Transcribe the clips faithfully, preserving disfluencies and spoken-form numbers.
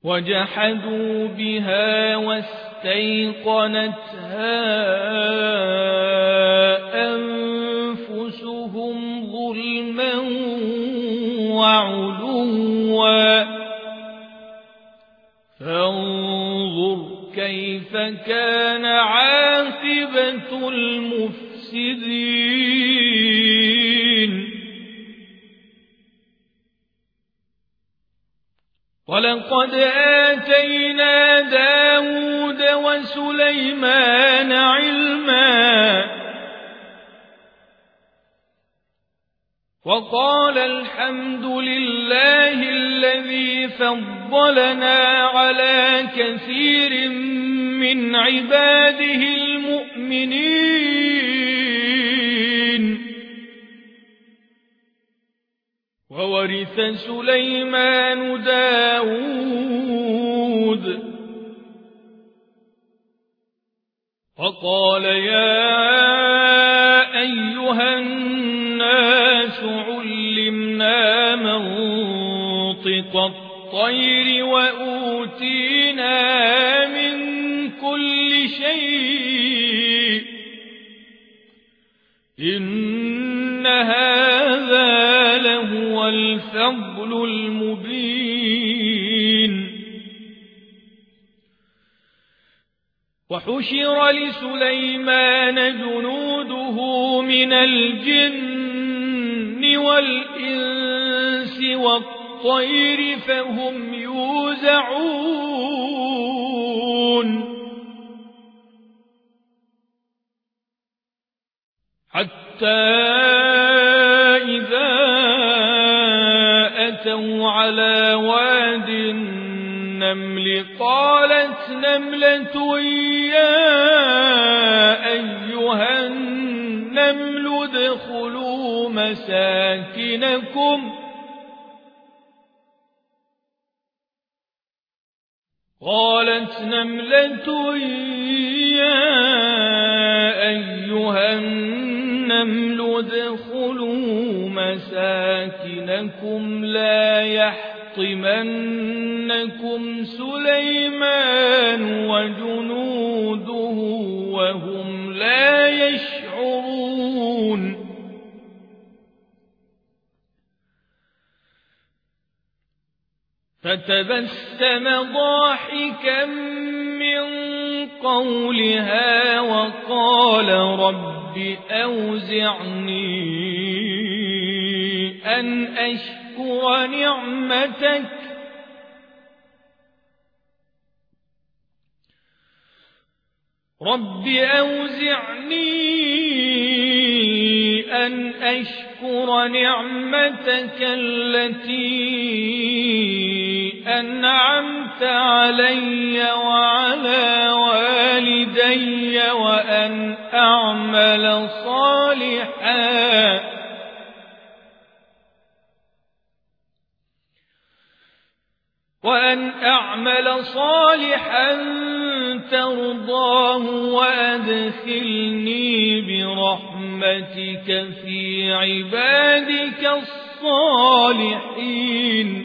وجحدوا بها واستيقنتها أنفسهم ظلما وعلوا فانظر كيف كان عاقبة المفسدين. ولقد آتينا داود وسليمان علما وقال الحمد لله الذي فضلنا على كثير من عباده المؤمنين. وورث سليمان داود وقال يا أيها الناس علمنا منطق الطير وأوتينا من كل شيء إن هذا لهو الفضل المبين. وحشر لسليمان جنوده من الجن والإنس والطير فهم يوزعون حتى إذا أتوا على واد النمل قالت نملة يا أيها النمل ادخلوا مساكنكم قالت نملة يا أيها النمل ادخلوا مساكنكم لا يحطمنكم سليمان وجنوده وهم لا يشعرون. فتبسم ضاحكا من قولها وقال رب أوزعني أن أشكر نعمتك رب أوزعني أن أشكر نعمتك التي أنعمت علي وعلى والدي وأن أعمل صالحا وأن أعمل صالحا ترضاه وأدخلني برحمتك في عبادك الصالحين.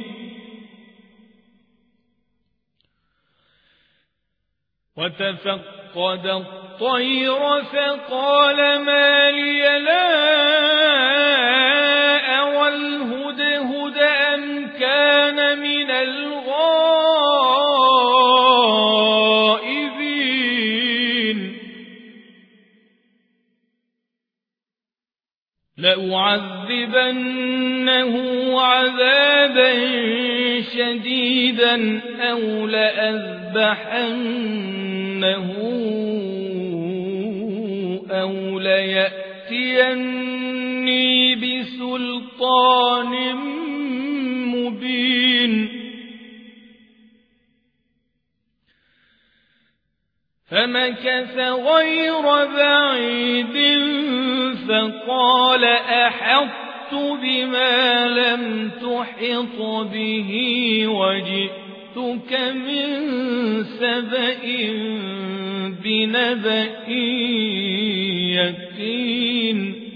وتفقد الطير فقال ما لي لا أرى الهدهد أم كان من الغائبين لأعذبنه عذابا شديدا أو لأذبحنه أو ليأتيني بسلطان مبين. فمكث غير بعيد فقال أحطت بما لم تحط به وجئتك من سبأ بنبأ يقين.